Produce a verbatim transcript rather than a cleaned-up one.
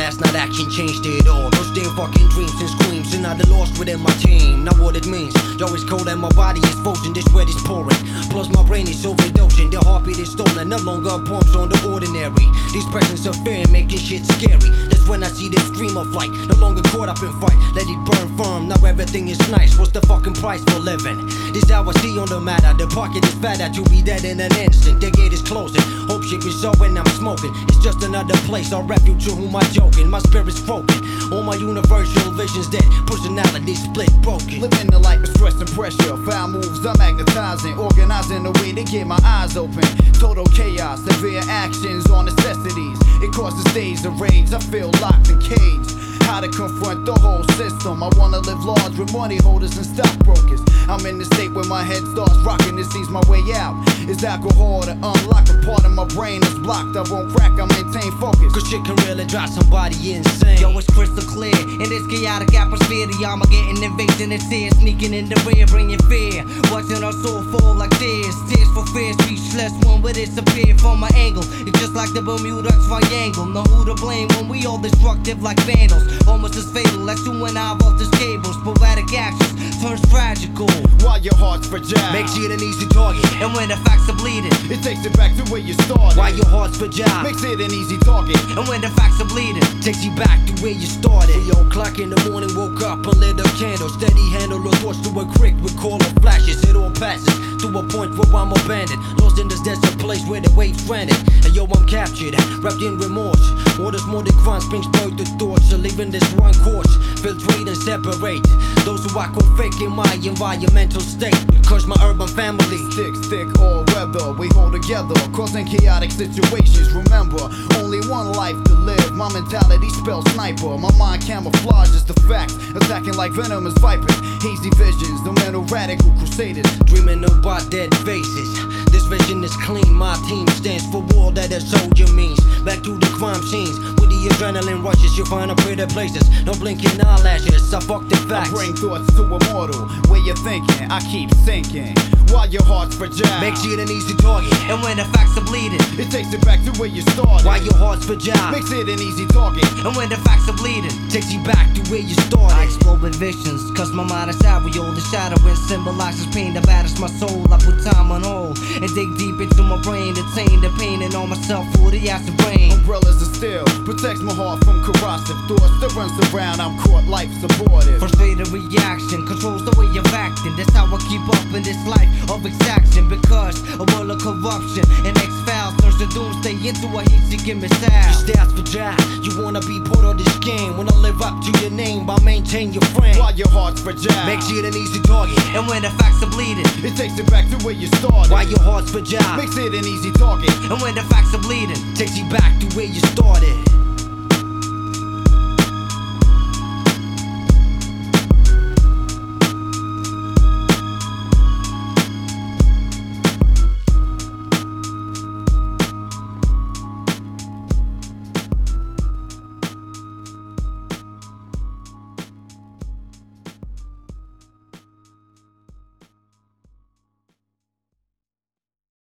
last night action changed it all. Those damn fucking dreams and screams, and I done lost within my team. Now what it means, yo, it's cold and my body is frozen, this sweat is pouring. Plus my brain is overdosing, the heartbeat is stolen, no longer pumps on the ordinary. These presence of fear making shit scary. That's when I see this dream of flight, no longer caught up in fight. Let it burn firm, now everything is nice. What's the fucking price for living? This how I see on the matter. The pocket is fatter, to be dead in an instant. The gate is closing, hope shit is so when I'm smoking. It's just another place, a refuge to whom I joking. My spirit's broken, all my universal visions dead. Personality split, broken. Living the life of stress and pressure. Foul moves, I'm magnetizing, organizing the way to get my eyes open. Total chaos, severe actions on necessities. It causes days of rage, I feel locked and caged. How to confront the whole system. I wanna live large with money holders and stockbrokers. I'm in the state where my head starts rocking, this sees my way out. It's alcohol to unlock a part of my brain that's blocked. I won't crack, I maintain focus. Cause shit can really drive somebody insane. Yo, it's crystal clear. In this chaotic atmosphere, the armor getting invasion is here. Sneaking in the rear, bringing fear. Watching our soul fall like tears. Tears for fear, speechless, one will disappear from my angle. It's just like the Bermuda Triangle. Know who to blame when we all destructive like vandals. Almost as fatal as you and I off this cable. Sporadic actions turns tragical. While your heart's fragile, makes it an easy target. And when the facts are bleeding, it takes it back to where you started. While your heart's fragile, makes it an easy target. And when the facts are bleeding, takes you back to where you started. Three o'clock in the morning, woke up and lit a candle. Steady handle the thoughts to a creek with call of flashes. It all passes to a point where I'm abandoned, lost in this desert place where the waves stranded. And yo, I'm captured, wrapped in remorse. Orders more than crime, brings birth to thoughts. So leaving this one course, filtrate and separate those who I call fake in my environmental state. Because my urban family thick, thick or weather, we hold together, causing chaotic situations. Remember, only one life to live. My mentality spells sniper. My mind camouflages the facts, attacking like venomous vipers. Hazy visions, the mental radical crusaders, dreaming about dead faces. This vision is clean. My team stands for war that a soldier means. Back to the crime scenes with the adrenaline rushes. You find a pretty places, no blinking eyelashes. I fuck the facts. I bring thoughts to a mortal where you're thinking. I keep sinking while your heart's fragile. Makes it an easy target. And when the facts are bleeding, it takes it back to where you started. While your heart's fragile, makes it an easy target. And when the facts are bleeding, takes you back to where you started. I explode with visions, cause my mind is aerial. The shadow it symbolizes pain that batters my soul. I put time on hold and dig deep into my brain, detain the pain and on myself for the acid rain. Umbrellas of steel protects my heart from corrosive thoughts that runs around. I'm caught, life supportive. Frustrated reaction controls the way of acting. That's how I keep up in this life of exaction. Because a world of corruption and X-Files turns the doomsday into a heat-seeking missile. Your stats fragile, you wanna be part of this game. Wanna live up to your name by maintaining your frame. While your heart's fragile, makes it an easy target. And when the facts are bleeding, it takes it back to where you started. While your heart's fragile, makes it an easy target. And when the facts are bleeding, takes you back to where you started.